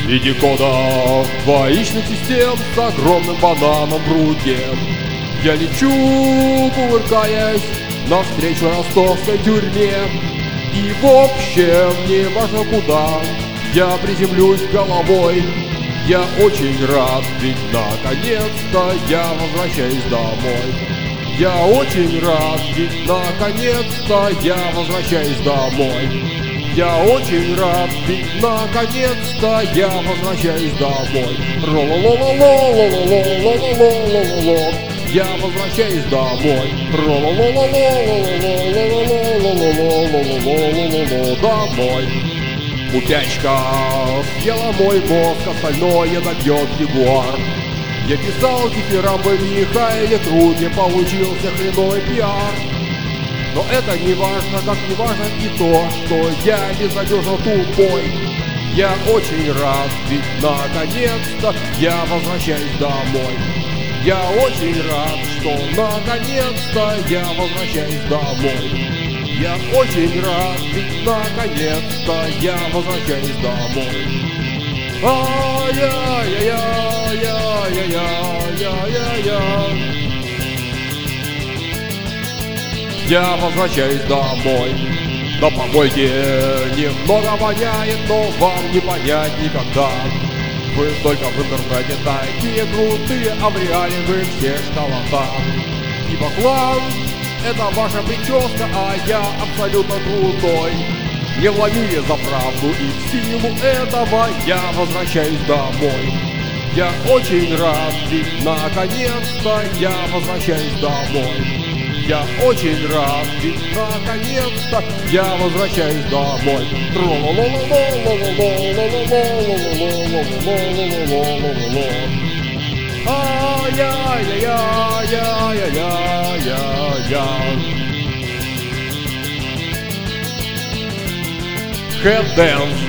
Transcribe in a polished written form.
Среди кодов двоичных систем с огромным бананом в руке я лечу, кувыркаясь, навстречу ростовской тюрьме. И в общем, не важно куда я приземлюсь головой, я очень рад, ведь наконец-то я возвращаюсь домой. Я очень рад, ведь наконец-то я возвращаюсь домой. Я очень рад, ведь наконец-то я возвращаюсь домой. Ро-ла-ла-ла-ла-ла-ла-ла-ла-ла-ла-ла-ла-ла. Я возвращаюсь домой. Ро-ла-ла-ла-ла-ла-ла-ла-ла-ла-ла-ла-ла-ла-ла-ла-ла. Домой. Утячка съела мой мозг, остальное добьет ягуар. Я писал дифирамбы в Михаиле Круге, получился хреновый пиар. Но это не важно, как не важно и то, что я безнадежно тупой. Я очень рад, ведь наконец-то я возвращаюсь домой. Я очень рад, что наконец-то я возвращаюсь домой. Я очень рад, ведь наконец-то я возвращаюсь домой. Ай-яй-яй-яй-яй-яй-яй-яй. Я возвращаюсь домой. На помойке немного воняет, но вам не понять никогда. Вы только в интернете такие крутые, а в реале вы все школота. Ибо хлам — это ваша прическа, а я абсолютно крутой. Не лови за правду, и в силу этого я возвращаюсь домой. Я очень рад, ведь наконец-то я возвращаюсь домой. Я очень рад, ведь наконец-то я возвращаюсь домой. Head dance.